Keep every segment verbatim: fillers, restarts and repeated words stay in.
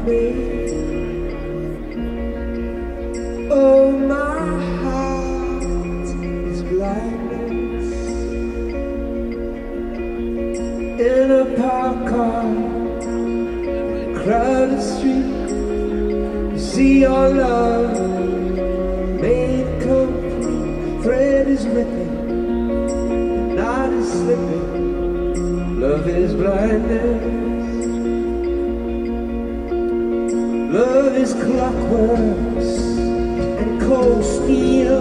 me. Oh, my heart is blindness. In a park car, in a crowded street, you see your love made complete. Thread is ripping, the knot is slipping. Love is blindness. Love is clockworks and cold steel.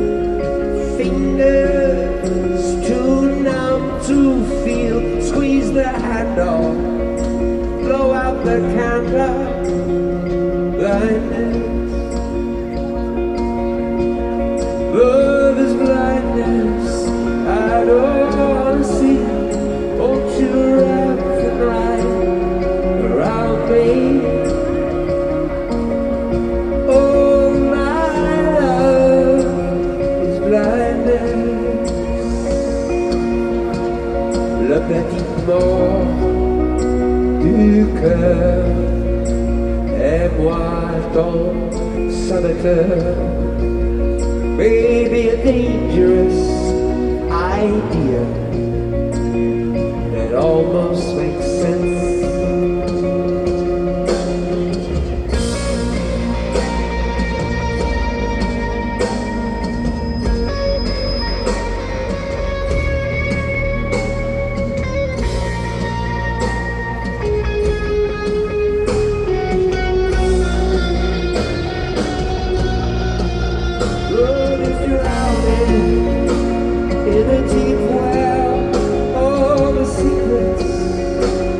Fingers too numb to feel. Squeeze the handle, blow out the candle. Blindness. Love is blindness. I don't wanna see. Won't you wrap the night around me? Oh, my love is blindness. Le petit mort du cœur et moi ton serviteur. Maybe a dangerous idea that almost makes sense. In a deep well, all the secrets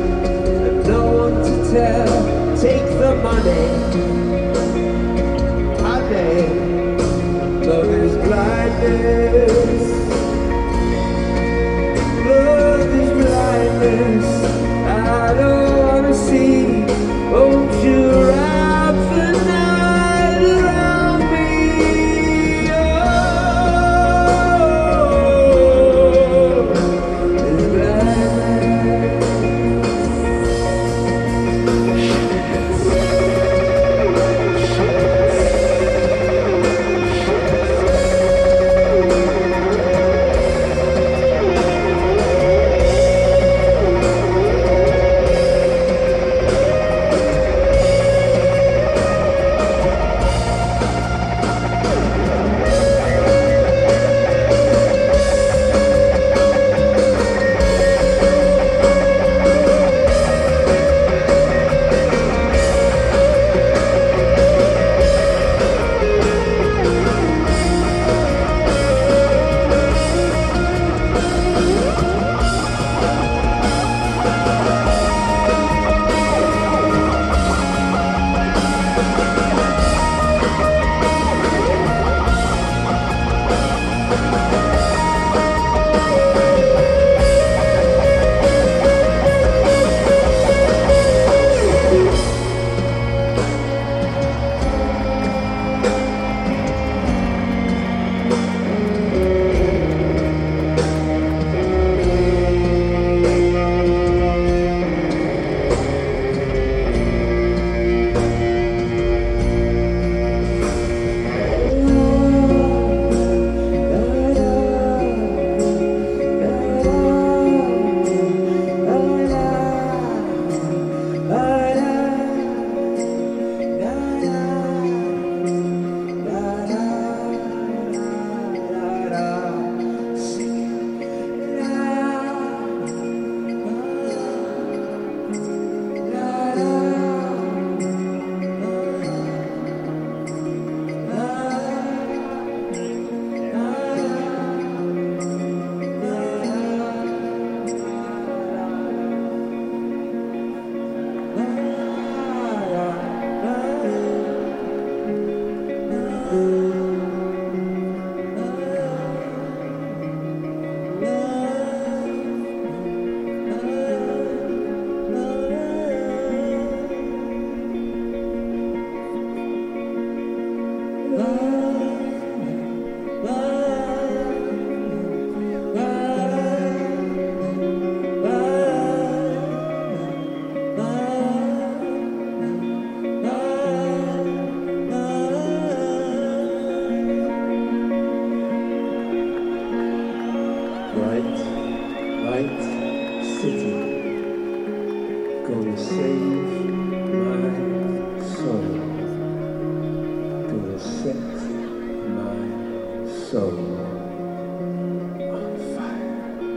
gonna save my soul. Gonna set my soul on fire.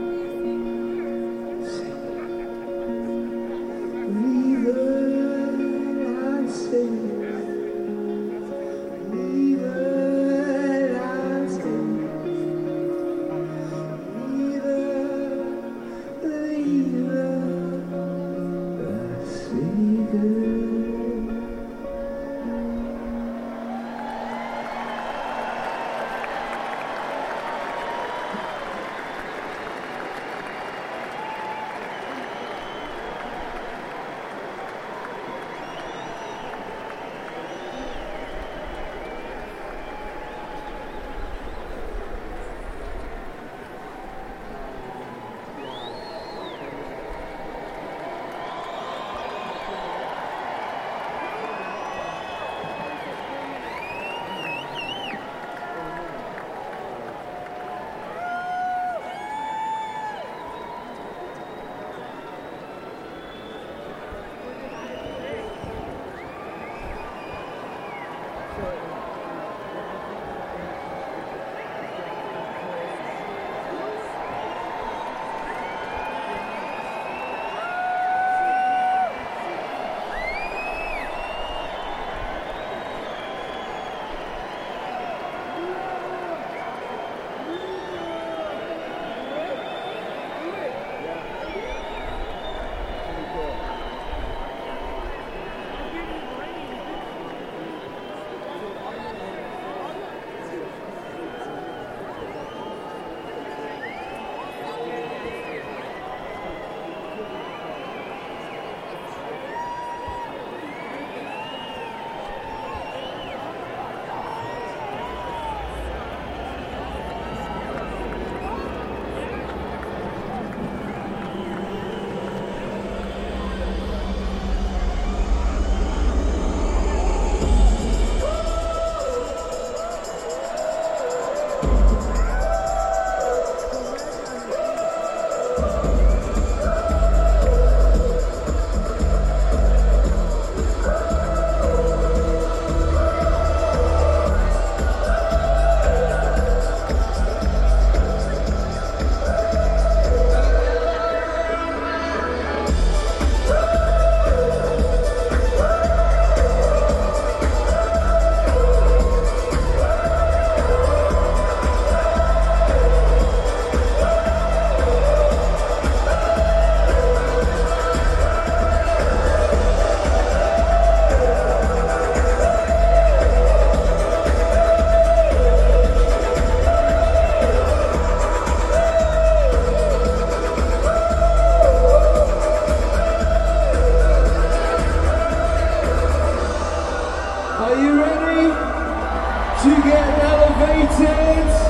Sing. River and sing. Are you ready to get elevated?